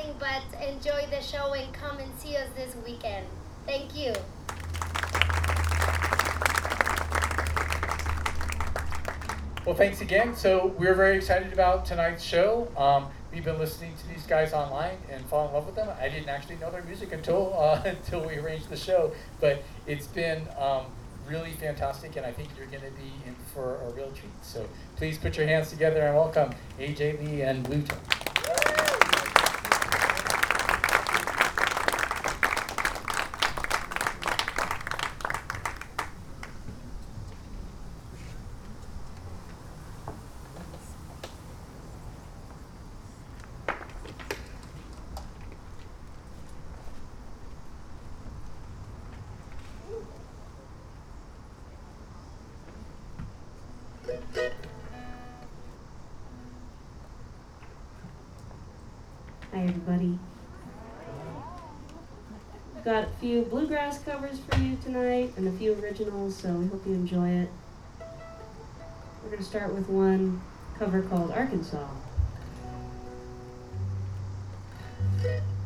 nothing but enjoy the show and come and see us this weekend. Thank you. Well, thanks again. So we're very excited about tonight's show. We've been listening to these guys online and fall in love with them. I didn't actually know their music until until we arranged the show, but it's been really fantastic, and I think you're going to be in for a real treat. So please put your hands together and welcome AJ Lee and Blue Tone. Hi everybody. We've got a few bluegrass covers for you tonight and a few originals, so we hope you enjoy it. We're going to start with one cover called Arkansas.